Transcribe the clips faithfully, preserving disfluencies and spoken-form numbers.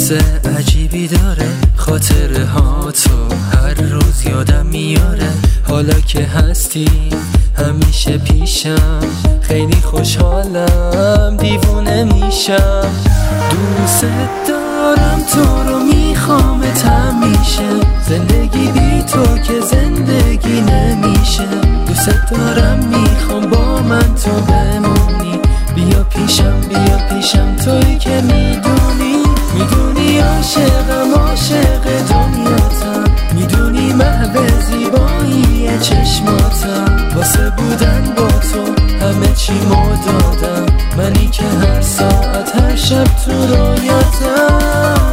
حس عجیبی داره خاطره ها تو هر روز یادم میاره. حالا که هستی همیشه پیشم، خیلی خوشحالم دیوونه میشم. دوست دارم تو رو میخوامت همیشه، زندگی بی تو که زندگی نمیشه. دوست دارم میخوام با من تو بمونی، بیا پیشم بیا پیشم تویی که میدونی. میدونی عاشقم عاشق دنیاتم، میدونی محو زیبایی چشماتم. واسه بودن با تو همه چی مو دادم، منی که هر ساعت هر شب تو رویاتم.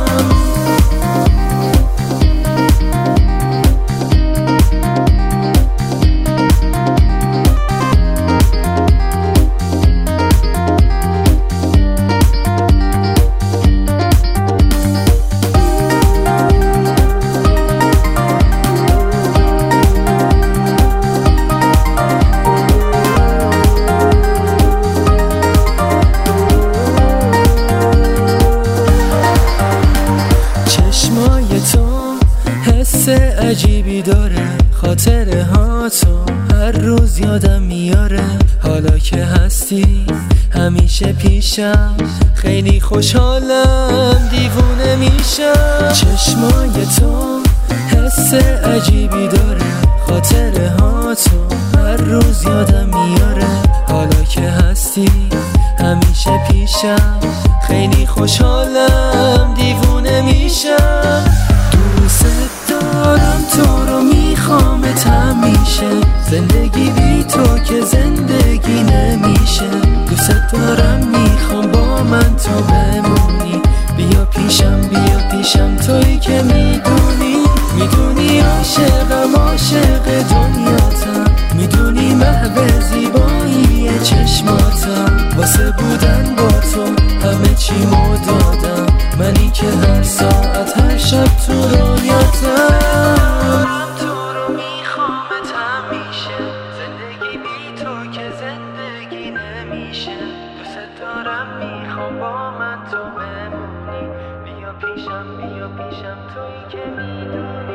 حس عجیبی داره خاطره ها تو هر روز یادم میاره. حالا که هستی همیشه پیشم، خیلی خوشحالم دیوونه میشم. چشمای تو حس عجیبی داره خاطره ها تو هر روز یادم میاره. حالا که هستی همیشه پیشم، خیلی خوشحالم دیوونه میشم. دوست دارم تو رو میخوامت همیشه، زندگی بی تو که زندگی نمیشه. دوست دارم میخوام با من تو بمونی، بیا پیشم بیا پیشم تویی که میدونی. میدونی عاشقم عاشق دنیاتم، میدونی محو زیبایی چشماتم. واسه بودن با تو همه چی مو دادم، منی که هر ساعت هر شب تو رویاتم. تو رو میخوامت همیشه، زندگی بی تو که زندگی نمیشه. دوست دارم میخوام با من تو بمونی، بیا پیشم بیا پیشم تویی که میدونی.